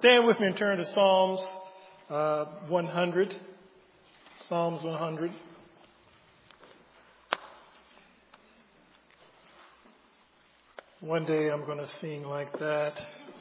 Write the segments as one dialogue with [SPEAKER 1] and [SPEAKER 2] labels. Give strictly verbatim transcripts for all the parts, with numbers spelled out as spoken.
[SPEAKER 1] Stand with me and turn to Psalms uh, one hundred. Psalms one hundred. One day I'm going to sing like that,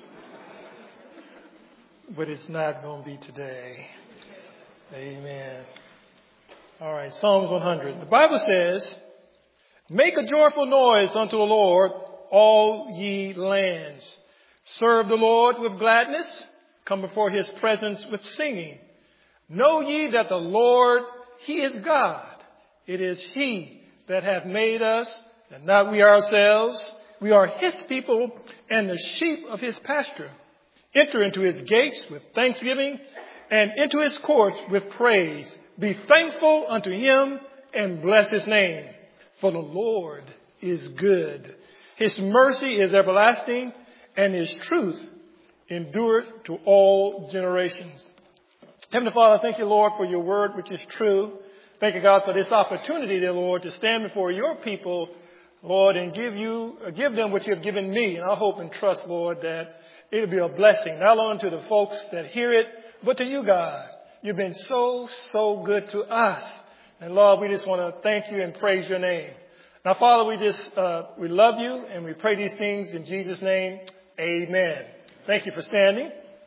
[SPEAKER 1] but it's not going to be today. Amen. All right, Psalms one hundred. The Bible says, "Make a joyful noise unto the Lord, all ye lands. Serve the Lord with gladness. Come before his presence with singing. Know ye that the Lord, he is God. It is he that hath made us, and not we ourselves. We are his people and the sheep of his pasture. Enter into his gates with thanksgiving and into his courts with praise. Be thankful unto him and bless his name. For the Lord is good. His mercy is everlasting, and his truth endureth to all generations." Heavenly Father, thank you, Lord, for your word, which is true. Thank you, God, for this opportunity, dear Lord, to stand before your people, Lord, and give you, give them what you have given me. And I hope and trust, Lord, that it'll be a blessing, not only to the folks that hear it, but to you, God. You've been so, so good to us. And Lord, we just want to thank you and praise your name. Now, Father, we just, uh, we love you and we pray these things in Jesus' name. Amen. Thank you for standing.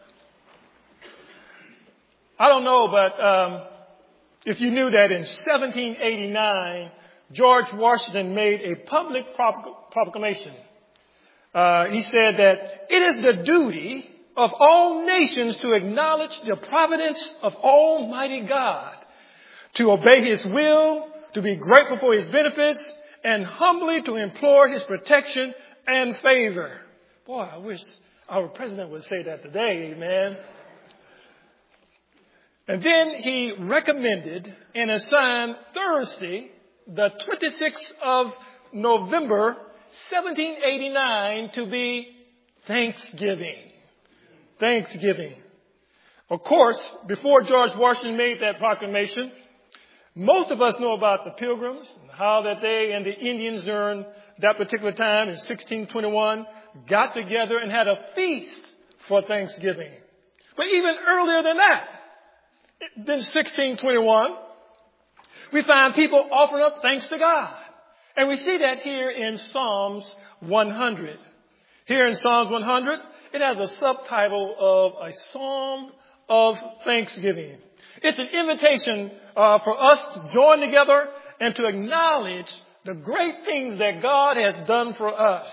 [SPEAKER 1] I don't know, but, um, if you knew that in seventeen eighty-nine, George Washington made a public proclamation. Uh, he said that it is the duty of all nations to acknowledge the providence of Almighty God, to obey his will, to be grateful for his benefits, and humbly to implore his protection and favor. Boy, I wish our president would say that today, amen. And then he recommended and assigned Thursday, the twenty-sixth of November, seventeen eighty-nine, to be Thanksgiving. Thanksgiving. Of course, before George Washington made that proclamation, most of us know about the Pilgrims and how that they and the Indians during that particular time in sixteen twenty-one got together and had a feast for Thanksgiving. But even earlier than that, in sixteen twenty-one, we find people offering up thanks to God. And we see that here in Psalms one hundred. Here in Psalms one hundred, it has a subtitle of a Psalm of Thanksgiving. It's an invitation uh, for us to join together and to acknowledge the great things that God has done for us.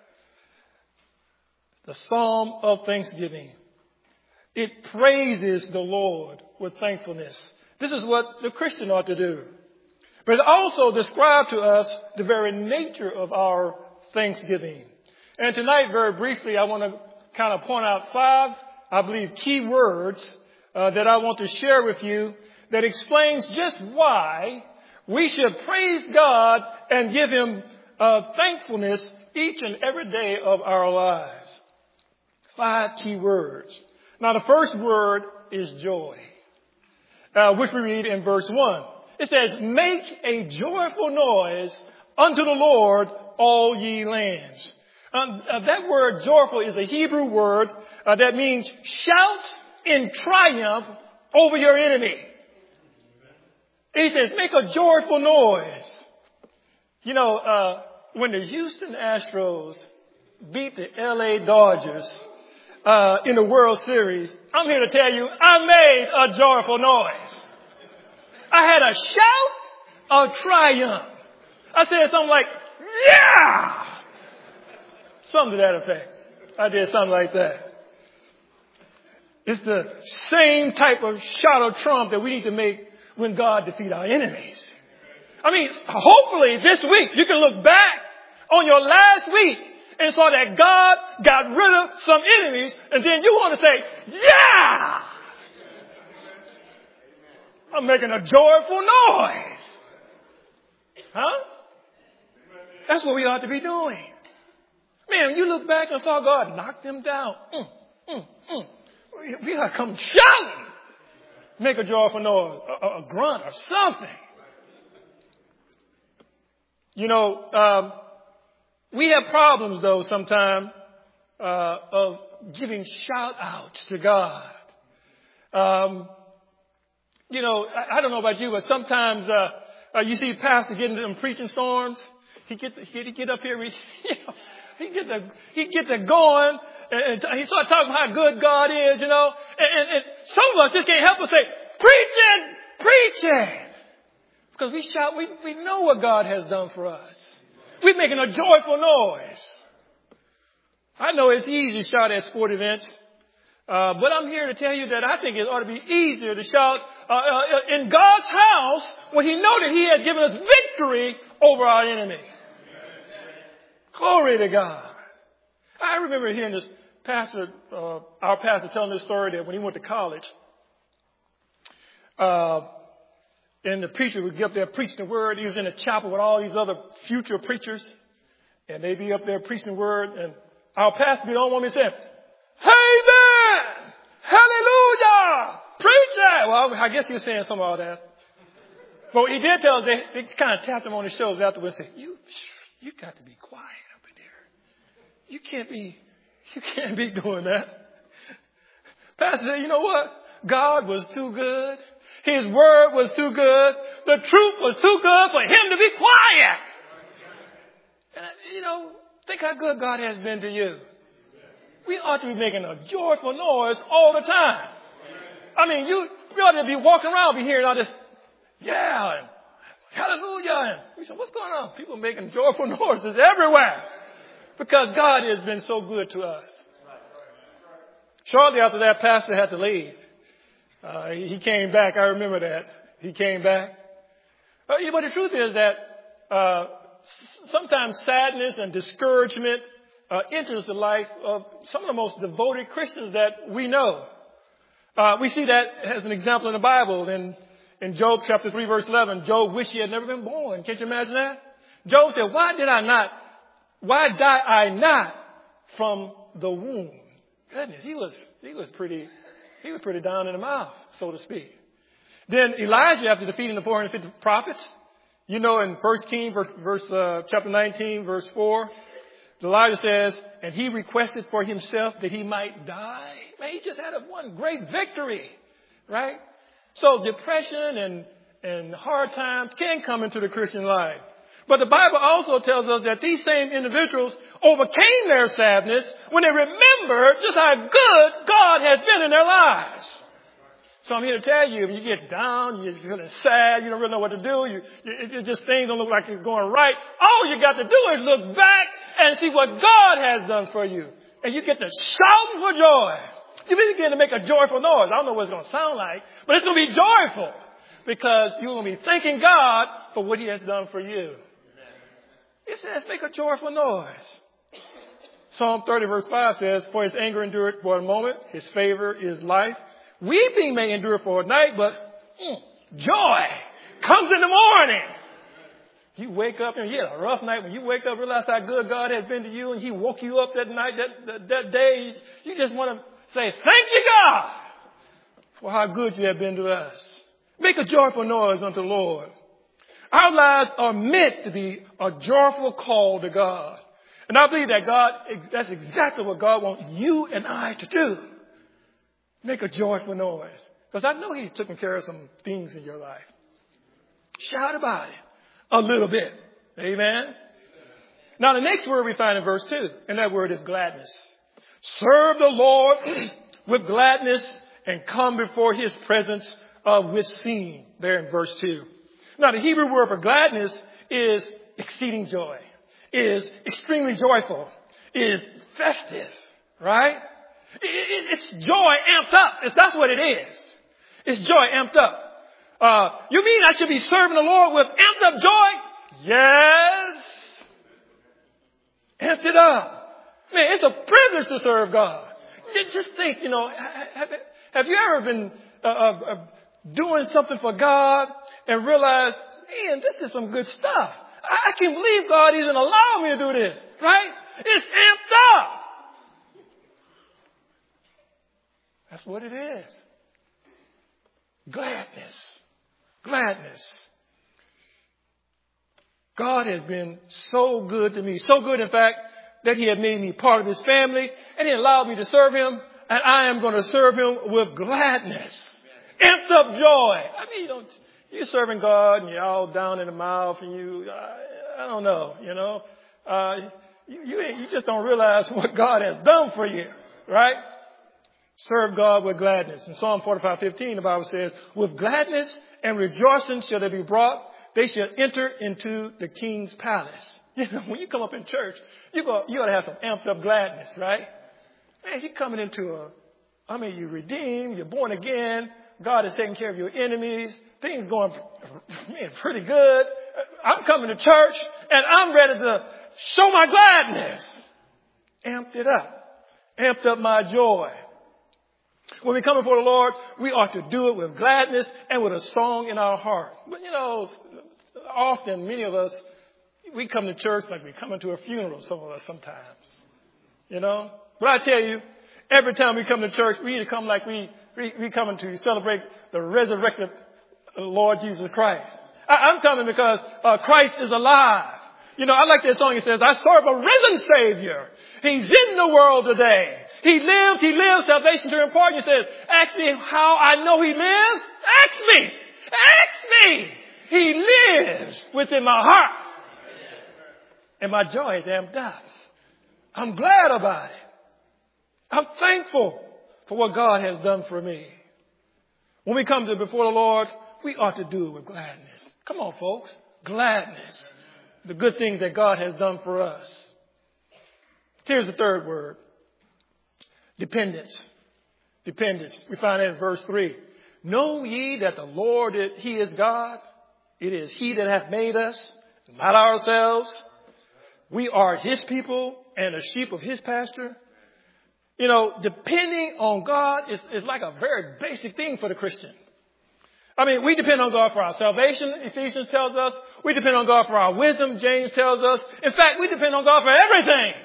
[SPEAKER 1] The Psalm of Thanksgiving. It praises the Lord with thankfulness. This is what the Christian ought to do. But it also describes to us the very nature of our thanksgiving. And tonight, very briefly, I want to kind of point out five, I believe, key words uh, that I want to share with you that explains just why we should praise God and give him uh, thankfulness each and every day of our lives. Five key words. Now, the first word is joy, uh, which we read in verse one. It says, "Make a joyful noise unto the Lord, all ye lands." Um, uh, that word joyful is a Hebrew word uh, that means shout in triumph over your enemy. He says, make a joyful noise. You know, uh, when the Houston Astros beat the L A Dodgers uh, in the World Series, I'm here to tell you, I made a joyful noise. I had a shout of triumph. I said something like, yeah! Something to that effect. I did something like that. It's the same type of shout of triumph that we need to make when God defeats our enemies. I mean, hopefully this week you can look back on your last week and saw that God got rid of some enemies, and then you want to say, yeah! I'm making a joyful noise. Huh? That's what we ought to be doing. Man, when you look back and saw God knock them down, mm, mm, mm, we ought to come shouting. Make a joyful noise, a, a grunt or something. You know, um, we have problems, though, sometimes uh, of giving shout outs to God. Um, you know, I, I don't know about you, but sometimes uh, uh, you see pastor getting them preaching storms. He get he get up here, he, you know, he get the he get the going, and, and he start talking about how good God is, you know. And, and, and some of us just can't help but say, preaching, preaching, because we shout, we we know what God has done for us. We're making a joyful noise. I know it's easy to shout at sport events, uh, but I'm here to tell you that I think it ought to be easier to shout uh, uh, in God's house when He know that He has given us victory over our enemy. Glory to God. I remember hearing this pastor, uh, our pastor telling this story that when he went to college, uh, and the preacher would get up there preaching the word. He was in a chapel with all these other future preachers, and they'd be up there preaching the word, and our pastor be the only one saying, Amen! Hallelujah! Preach it! Well, I guess he was saying some of all that. But what he did tell us, they, they kind of tapped him on his shoulders afterwards and said, you, you got to be quiet up in there. You can't be, you can't be doing that. Pastor said, you know what? God was too good. His word was too good. The truth was too good for him to be quiet. And, you know, think how good God has been to you. We ought to be making a joyful noise all the time. I mean, you, we ought to be walking around, be hearing all this, yeah, and hallelujah. And we said, what's going on? People making joyful noises everywhere because God has been so good to us. Shortly after that, pastor had to leave. Uh, he came back. I remember that. He came back. Uh, but the truth is that uh, sometimes sadness and discouragement uh, enters the life of some of the most devoted Christians that we know. Uh, we see that as an example in the Bible. In, in Job chapter three, verse eleven, Job wished he had never been born. Can't you imagine that? Job said, why did I not, why die I not from the womb? Goodness, he was, he was pretty... He was pretty down in the mouth, so to speak. Then Elijah, after defeating the four hundred fifty prophets, you know, in First Kings, verse, verse uh, chapter nineteen, verse four, Elijah says, and he requested for himself that he might die. Man, he just had a one great victory, right? So depression and, and hard times can come into the Christian life. But the Bible also tells us that these same individuals overcame their sadness when they remembered just how good God has been in their lives. So I'm here to tell you, if you get down, you're feeling sad, you don't really know what to do, you, you, it just things don't look like it's going right, all you got to do is look back and see what God has done for you. And you get to shout for joy. You begin to make a joyful noise. I don't know what it's going to sound like, but it's going to be joyful because you're going to be thanking God for what He has done for you. It says, make a joyful noise. Psalm thirty verse five says, for his anger endured for a moment, his favor is life. Weeping may endure for a night, but mm, joy comes in the morning. You wake up and you had a rough night. When you wake up, realize how good God has been to you and He woke you up that night, that, that, that day. You just want to say, thank you, God, for how good you have been to us. Make a joyful noise unto the Lord. Our lives are meant to be a joyful call to God. And I believe that God, that's exactly what God wants you and I to do. Make a joyful noise. Because I know He's taking care of some things in your life. Shout about it a little bit. Amen. Now the next word we find in verse two, and that word is gladness. Serve the Lord with gladness and come before His presence uh, with singing. There in verse two. Now, the Hebrew word for gladness is exceeding joy, is extremely joyful, is festive, right? It, it, it's joy amped up. It's, that's what it is. It's joy amped up. Uh, you mean I should be serving the Lord with amped up joy? Yes. Amped it up. Man, it's a privilege to serve God. Just think, you know, have, have you ever been uh, uh, doing something for God and realize, man, this is some good stuff. I, I can't believe God isn't allowing me to do this, right? It's amped up. That's what it is. Gladness. Gladness. God has been so good to me. So good, in fact, that he had made me part of his family, and he allowed me to serve him, and I am going to serve him with gladness. Amped up joy. I mean, you don't, you're serving God and you're all down in the mouth and you, I, I don't know, you know, uh, you, you, you just don't realize what God has done for you, right? Serve God with gladness. In Psalm forty-five fifteen, the Bible says, with gladness and rejoicing shall they be brought. They shall enter into the king's palace. You know, when you come up in church, you go, you got to have some amped up gladness, right? Man, you're coming into a, I mean, you're redeemed, you're born again. God is taking care of your enemies. Things going, man, pretty good. I'm coming to church and I'm ready to show my gladness. Amped it up. Amped up my joy. When we come before the Lord, we ought to do it with gladness and with a song in our heart. But you know, often many of us, we come to church like we come into a funeral, some of us sometimes. You know? But I tell you, every time we come to church, we either come like we, we, we coming to celebrate the resurrected Lord Jesus Christ. I, I'm coming because uh, Christ is alive. You know, I like that song. It says, I serve a risen Savior. He's in the world today. He lives, he lives, salvation to impart. He says, ask me how I know he lives. Ask me. Ask me. He lives within my heart. And my joy is amped up. I'm glad about it. I'm thankful for what God has done for me. When we come to before the Lord, we ought to do it with gladness. Come on, folks. Gladness. The good things that God has done for us. Here's the third word. Dependence. Dependence. We find that in verse three. Know ye that the Lord, he is God. It is he that hath made us, not ourselves. We are his people and the sheep of his pasture. You know, depending on God is, is like a very basic thing for the Christian. I mean, we depend on God for our salvation, Ephesians tells us. We depend on God for our wisdom, James tells us. In fact, we depend on God for everything.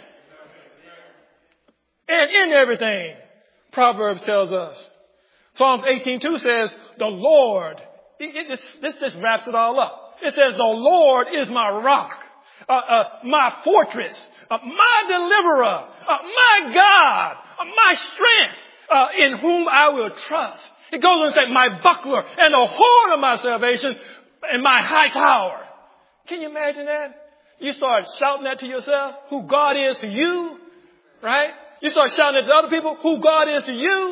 [SPEAKER 1] And in everything, Proverbs tells us. Psalms eighteen two says, the Lord, it, it, this, this wraps it all up. It says, the Lord is my rock, uh, uh, my fortress, uh, my deliverer, uh, my God, uh, my strength, uh, in whom I will trust. It goes on to say, my buckler and the horn of my salvation and my high tower. Can you imagine that? You start shouting that to yourself, who God is to you, right? You start shouting at to other people who God is to you.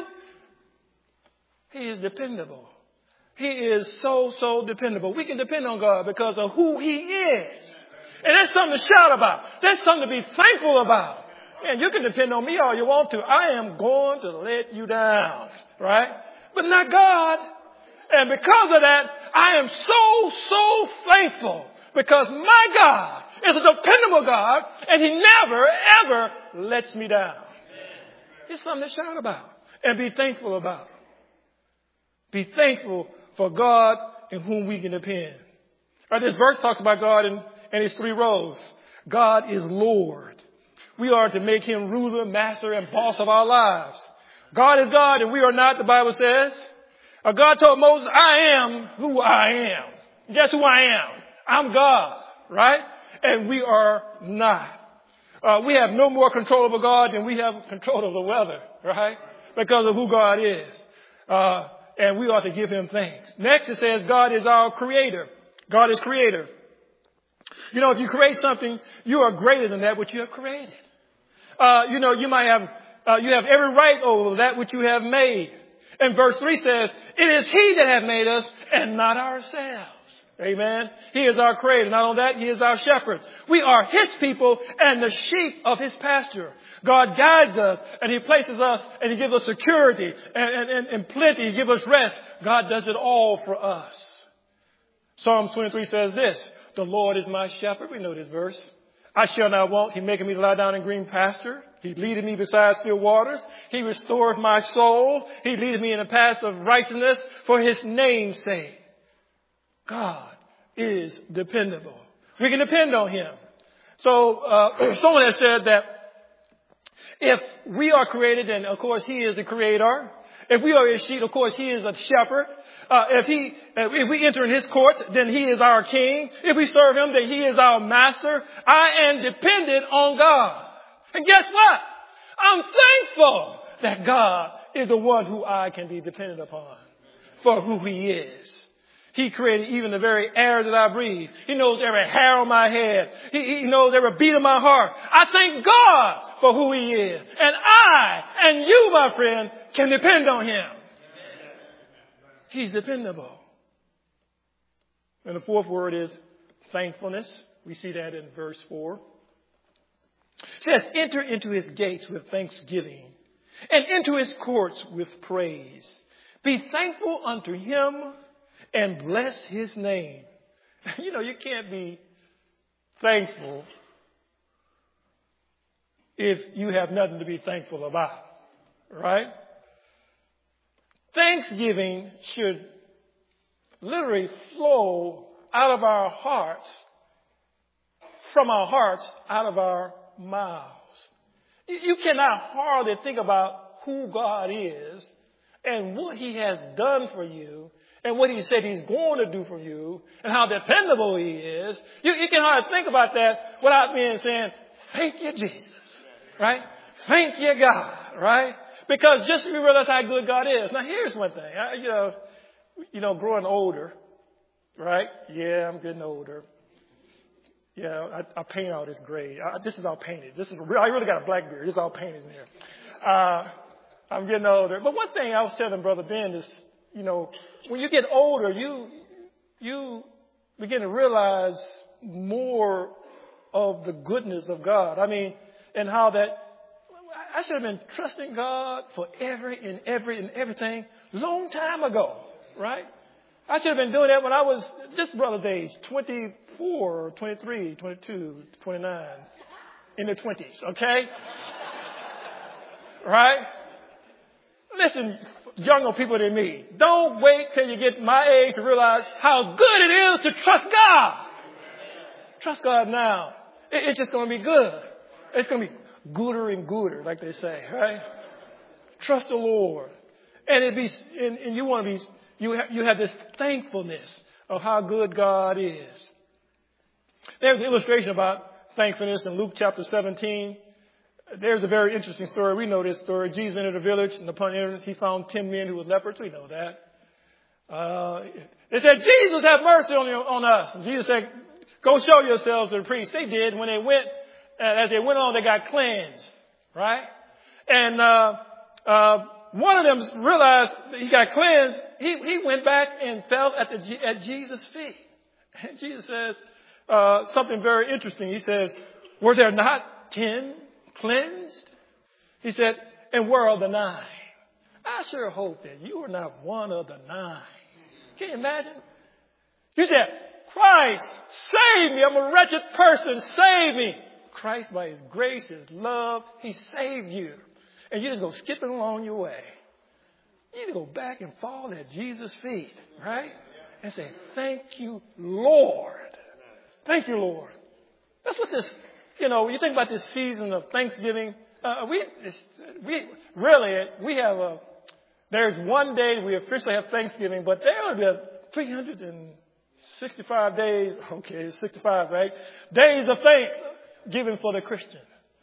[SPEAKER 1] He is dependable. He is so, so dependable. We can depend on God because of who he is. And that's something to shout about. That's something to be thankful about. Man, you can depend on me all you want to. I am going to let you down, right? But not God. And because of that, I am so, so thankful because my God is a dependable God and he never, ever lets me down. It's something to shout about and be thankful about. Be thankful for God in whom we can depend. Right, this verse talks about God in, in his three roles. God is Lord. We are to make him ruler, master, and boss of our lives. God is God and we are not, the Bible says. Uh, God told Moses, I am who I am. Guess who I am? I'm God, right? And we are not. Uh, we have no more control over God than we have control over the weather, right? Because of who God is. Uh, and we ought to give him thanks. Next it says God is our creator. God is creator. You know, if you create something, you are greater than that which you have created. Uh, you know, you might have, uh, you have every right over that which you have made. And verse three says, it is he that hath made us and not ourselves. Amen. He is our creator. Not only that, he is our shepherd. We are his people and the sheep of his pasture. God guides us and he places us and he gives us security and, and, and, and plenty. He gives us rest. God does it all for us. Psalms twenty-three says this, the Lord is my shepherd. We know this verse. I shall not want. He maketh me to lie down in green pasture. He leadeth me beside still waters. He restoreth my soul. He leadeth me in the path of righteousness for his name's sake. God is dependable. We can depend on him. So uh, someone has said that if we are created, then of course he is the creator. If we are his sheep, of course he is a shepherd. Uh, if he, if we enter in his courts, then he is our king. If we serve him, then he is our master. I am dependent on God. And guess what? I'm thankful that God is the one who I can be dependent upon for who he is. He created even the very air that I breathe. He knows every hair on my head. He, he knows every beat of my heart. I thank God for who he is. And I and you, my friend, can depend on him. He's dependable. And the fourth word is thankfulness. We see that in verse four. It says, enter into his gates with thanksgiving and into his courts with praise. Be thankful unto him and bless his name. You know, you can't be thankful if you have nothing to be thankful about, right? Thanksgiving should literally flow out of our hearts, from our hearts, out of our mouths. You cannot hardly think about who God is and what he has done for you and what he said he's going to do for you and how dependable he is. You, you can hardly think about that without being saying, thank you, Jesus, right? Thank you, God, right? Because just we realize how good God is. Now, here's one thing. I, you know, you know, growing older, right? Yeah, I'm getting older. Yeah, I, I paint all this gray. I, this is all painted. This is real. I really got a black beard. This is all painted in here. Uh, I'm getting older. But one thing I was telling Brother Ben is, you know, when you get older, you you begin to realize more of the goodness of God. I mean, and how that I should have been trusting God for every and every and everything long time ago, right? I should have been doing that when I was this brother's age, twenty-four, twenty-three, twenty-two, twenty-nine, in the twenties, okay? Right? Listen, younger people than me, don't wait till you get my age to realize how good it is to trust God. Trust God now. It, it's just going to be good. It's going to be gooder and gooder, like they say, right? Trust the Lord. And it be, and, and you want to be, you have, you have this thankfulness of how good God is. There's an illustration about thankfulness in Luke chapter seventeen. There's a very interesting story. We know this story. Jesus entered a village, and upon entering, he found ten men who were lepers. We know that. Uh, they said, Jesus, have mercy on, you, on us. And Jesus said, go show yourselves to the priest. They did. When they went, uh, as they went on, they got cleansed, right? And uh, uh, one of them realized that he got cleansed. He, he went back and fell at, the, at Jesus' feet. And Jesus says uh, something very interesting. He says, were there not ten cleansed? He said, and where are the nine? I sure hope that you are not one of the nine. Can you imagine? You said, Christ, save me. I'm a wretched person. Save me. Christ, by his grace, his love, he saved you. And you just go skipping along your way. You need to go back and fall at Jesus' feet, right? And say, thank you, Lord. Thank you, Lord. That's what this, you know, when you think about this season of Thanksgiving, uh, we, we really, we have a, there's one day we officially have Thanksgiving, but there will be three hundred sixty-five days, okay, sixty-five, right? Days of Thanksgiving for the Christian.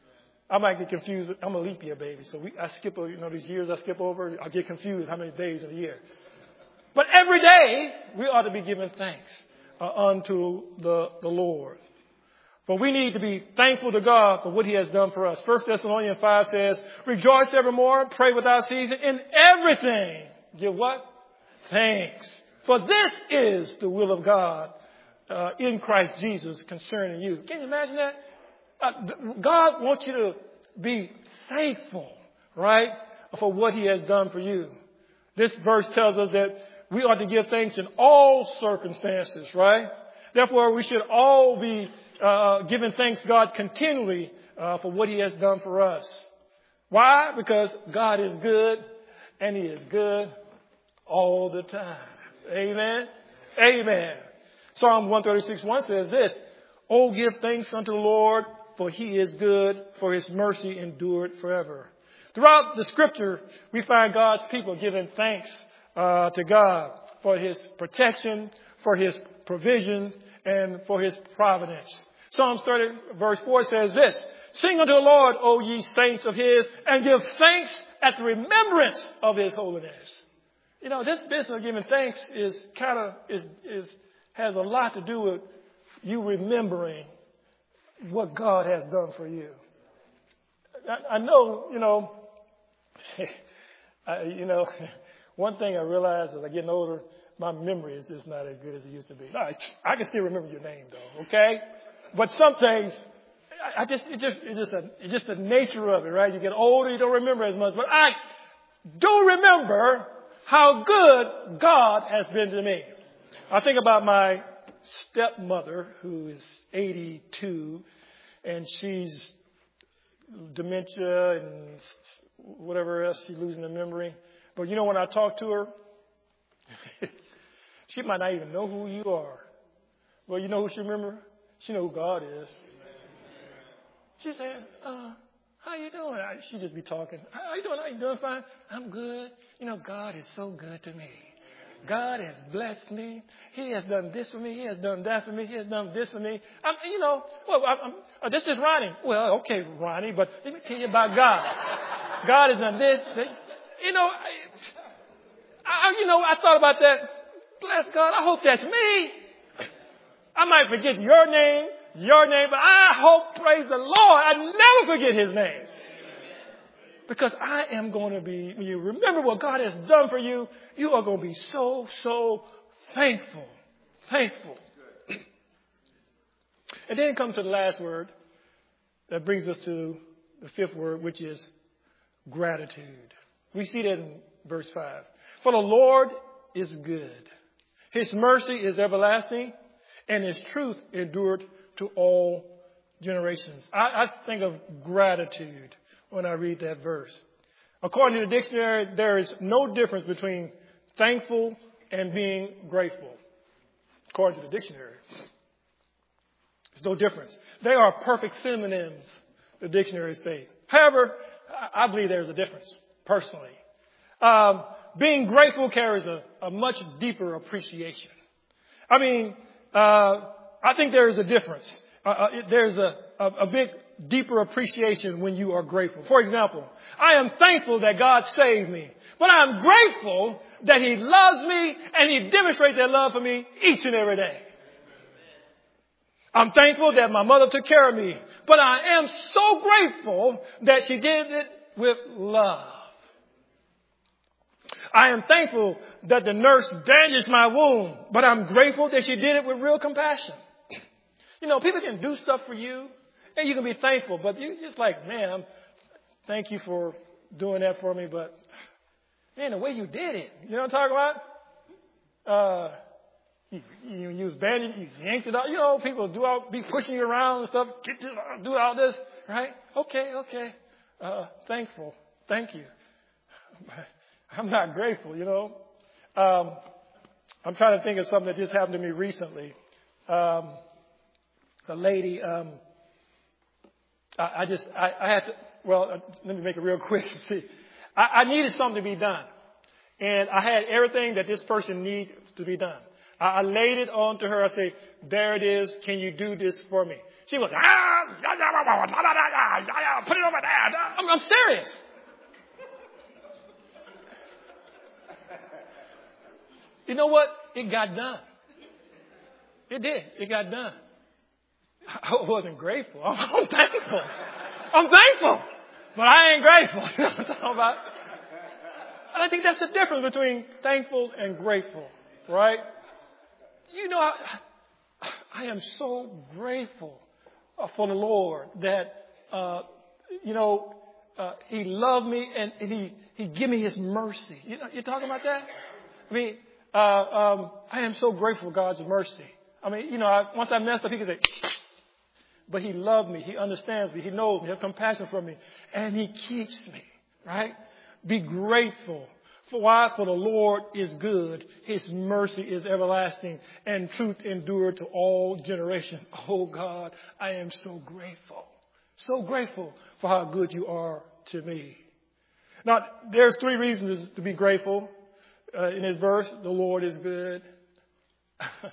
[SPEAKER 1] I might get confused. I'm a leap year baby, so we, I skip, you know, these years I skip over, I get confused how many days in a year. But every day, we ought to be giving thanks uh, unto the, the Lord. For we need to be thankful to God for what he has done for us. First Thessalonians five says, rejoice evermore, pray without ceasing, in everything. Give what? Thanks. For this is the will of God uh, in Christ Jesus concerning you. Can you imagine that? Uh, God wants you to be thankful, right, for what he has done for you. This verse tells us that we ought to give thanks in all circumstances, right? Therefore, we should all be uh, giving thanks to God continually uh, for what he has done for us. Why? Because God is good, and he is good all the time. Amen? Amen. Psalm one thirty-six one says this, oh, give thanks unto the Lord, for he is good, for his mercy endured forever. Throughout the scripture, we find God's people giving thanks uh, to God for his protection, for his provision, and for his providence. Psalms thirty verse four says this, Sing unto the Lord, O ye saints of his, and give thanks at the remembrance of his holiness. You know, this business of giving thanks is kind of, is, is, has a lot to do with you remembering what God has done for you. I, I know, you know, I, you know, one thing I realize as I get older, my memory is just not as good as it used to be. I, I can still remember your name though, okay? But some things, I, I just, it just, it's just a, it's just the nature of it, right? You get older, you don't remember as much. But I do remember how good God has been to me. I think about my stepmother who is eighty-two and she's dementia and whatever else, she's losing her memory. But you know, when I talk to her, she might not even know who you are. Well, you know who she remember? She know who God is. She said, uh, how you doing? I, she just be talking. How you doing? How you doing? Fine. I'm good. You know, God is so good to me. God has blessed me. He has done this for me. He has done that for me. He has done this for me. I'm, you know, well, I'm, I'm, uh, this is Ronnie. Well, okay, Ronnie, but let me tell you about God. God has done this. this. You know, I, I, you know, I thought about that. Bless God. I hope that's me. I might forget your name, your name, but I hope, praise the Lord, I never forget his name. Because I am going to be, when you remember what God has done for you, you are going to be so, so thankful. Thankful. And then it comes to the last word that brings us to the fifth word, which is gratitude. We see that in verse five. For the Lord is good. His mercy is everlasting, and his truth endured to all generations. I, I think of gratitude when I read that verse. According to the dictionary, there is no difference between thankful and being grateful. According to the dictionary, there's no difference. They are perfect synonyms, the dictionary states. However, I believe there's a difference, personally. Um, being grateful carries a, a much deeper appreciation. I mean, uh, I think there is a difference. Uh, uh, there's a, a, a big, deeper appreciation when you are grateful. For example, I am thankful that God saved me, but I'm grateful that he loves me and he demonstrates that love for me each and every day. I'm thankful that my mother took care of me, but I am so grateful that she did it with love. I am thankful that the nurse bandaged my wound, but I'm grateful that she did it with real compassion. You know, people can do stuff for you, and you can be thankful, but you just like, man, I'm, thank you for doing that for me, but man, the way you did it, you know what I'm talking about? Uh, you, you use bandage, you yanked it out. You know, people do all, be pushing you around and stuff, get to, do all this, right? Okay, okay, uh, thankful, thank you. I'm not grateful, you know. Um, I'm trying to think of something that just happened to me recently. Um, a lady, um, I, I just, I, I had to, well, let me make it real quick. See, I, I needed something to be done. And I had everything that this person needs to be done. I, I laid it on to her. I said, there it is. Can you do this for me? She was, ah, put it over there. I'm, I'm serious. You know what? It got done. It did. It got done. I wasn't grateful. I'm thankful. I'm thankful. But I ain't grateful. You know what I'm talking about? And I think that's the difference between thankful and grateful, right? You know, I, I am so grateful for the Lord that, uh, you know, uh, he loved me and, and he, he gave me his mercy. You know, you're talking about that? I mean, Uh, um, I am so grateful for God's mercy. I mean, you know, I, once I messed up, he could say, but he loved me. He understands me. He knows me. He has compassion for me. And he keeps me, right? Be grateful. For why? For the Lord is good. His mercy is everlasting and truth endured to all generations. Oh God, I am so grateful. So grateful for how good you are to me. Now, there's three reasons to be grateful. Uh, in this verse, the Lord is good.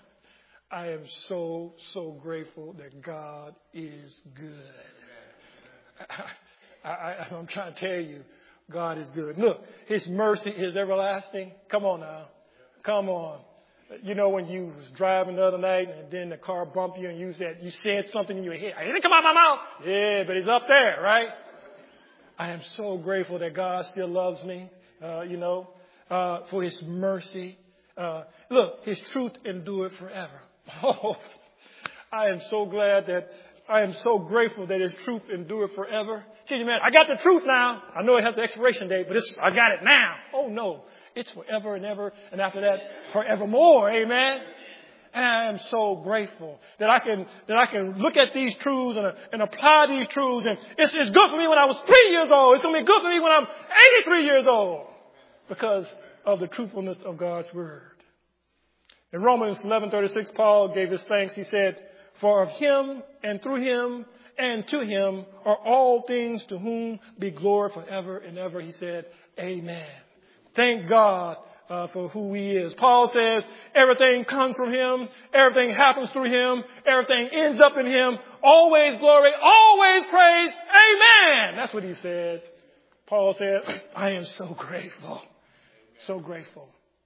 [SPEAKER 1] I am so, so grateful that God is good. I, I, I'm trying to tell you, God is good. Look, His mercy is everlasting. Come on now. Come on. You know when you was driving the other night and then the car bumped you and you said, you said something in your head. It didn't come out of my mouth. Yeah, but it's up there, right? I am so grateful that God still loves me, uh, you know, uh, for His mercy. Uh, look, His truth endureth forever. Oh, I am so glad that I am so grateful that His truth endureth forever. See, man, I got the truth now. I know it has the expiration date, but it's, I got it now. Oh no, it's forever and ever. And after that, forevermore. Amen. And I am so grateful that I can, that I can look at these truths and, and apply these truths. And it's, it's good for me when I was three years old. It's going to be good for me when I'm eighty-three years old because of the truthfulness of God's word. In Romans eleven thirty-six, Paul gave his thanks. He said, for of Him and through Him and to Him are all things, to whom be glory forever and ever. He said, amen. Thank God uh, for who He is. Paul says everything comes from Him. Everything happens through Him. Everything ends up in Him. Always glory, always praise. Amen. That's what he says. Paul said, I am so grateful. So grateful.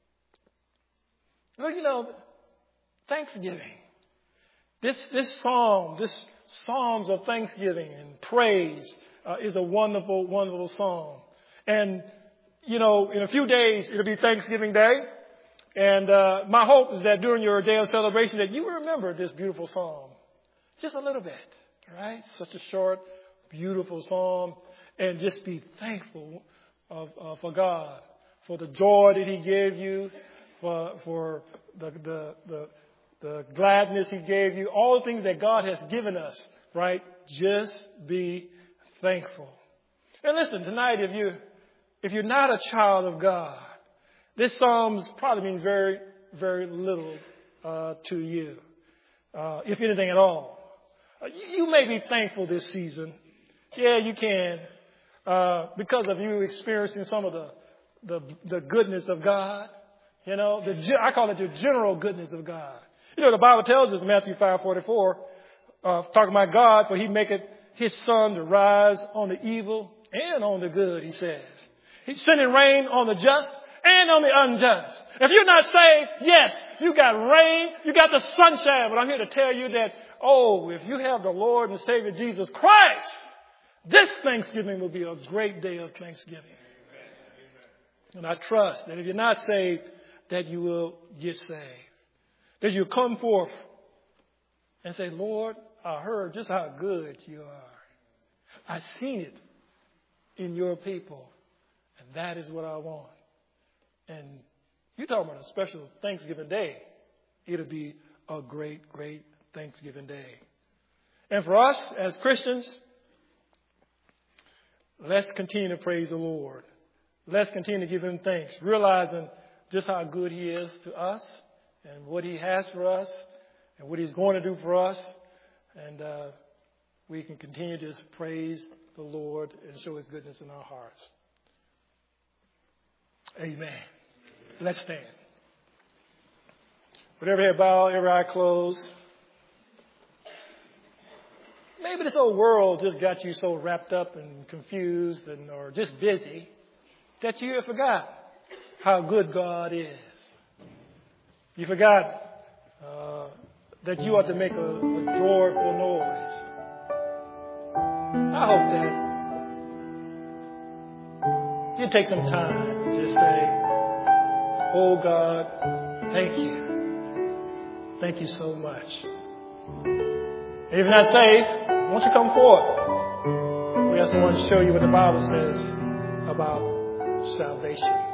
[SPEAKER 1] Well, you know, Thanksgiving. This, this psalm, this Psalms of thanksgiving and praise uh, is a wonderful, wonderful psalm. And, you know, in a few days, it'll be Thanksgiving Day. And uh, my hope is that during your day of celebration that you will remember this beautiful psalm. Just a little bit, right? Such a short, beautiful psalm. And just be thankful of, uh, for God, for the joy that He gave you, for, for the, the, the, the gladness He gave you, all the things that God has given us, right? Just be thankful. And listen, tonight, if you, if you're not a child of God, this Psalms probably means very, very little uh, to you, uh, if anything at all. Uh, you, you may be thankful this season. Yeah, you can, uh, because of you experiencing some of the, the, the goodness of God. You know, the, I call it the general goodness of God. You know, the Bible tells us in Matthew five forty-four, uh, talking about God, for He maketh His sun to rise on the evil and on the good, He says. He's sending rain on the just and on the unjust. If you're not saved, yes, you got rain, you got the sunshine, but I'm here to tell you that, oh, if you have the Lord and Savior Jesus Christ, this Thanksgiving will be a great day of Thanksgiving. And I trust that if you're not saved, that you will get saved. That you'll come forth and say, Lord, I heard just how good you are. I've seen it in your people, and that is what I want. And you're talking about a special Thanksgiving day. It'll be a great, great Thanksgiving day. And for us as Christians, let's continue to praise the Lord. Let's continue to give Him thanks, realizing just how good He is to us and what He has for us and what He's going to do for us. And uh, we can continue to just praise the Lord and show His goodness in our hearts. Amen. Let's stand. With every head bowed, every eye closed. Maybe this old world just got you so wrapped up and confused and or just busy that you forgot how good God is. You forgot uh, that you ought to make a, a joyful noise. I hope that you take some time and just say, oh God, thank you. Thank you so much. And if you're not saved, why don't you come forward? We have someone to show you what the Bible says about salvation.